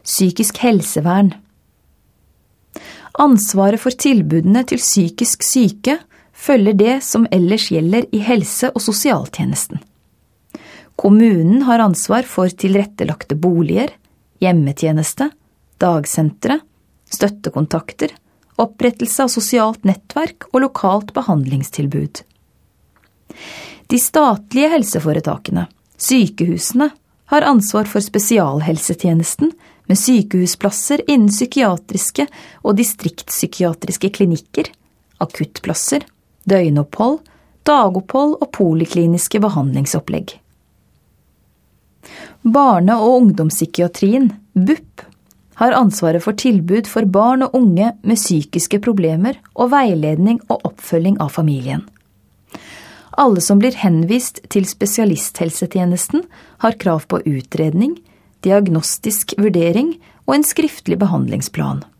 Psykisk helsevern. Ansvaret for tilbudene til psykisk syke følger det som ellers gjelder i helse- og sosialtjenesten. Kommunen har ansvar for tilrettelagte boliger, hjemmetjeneste, dagsentre, støttekontakter, opprettelse av sosialt nettverk og lokalt behandlingstilbud. De statlige helseforetakene, sykehusene, har ansvar for spesialhelsetjenesten med sykehusplasser innen psykiatriske og distriktspsykiatriske klinikker, akuttplasser, døgnopphold, dagopphold og polikliniske behandlingsopplegg. Barne- og ungdomspsykiatrien, BUP, har ansvaret for tilbud for barn og unge med psykiske problemer og veiledning og oppfølging av familien. Alle som blir henvist til spesialisthelsetjenesten har krav på utredning, diagnostisk vurdering og en skriftlig behandlingsplan.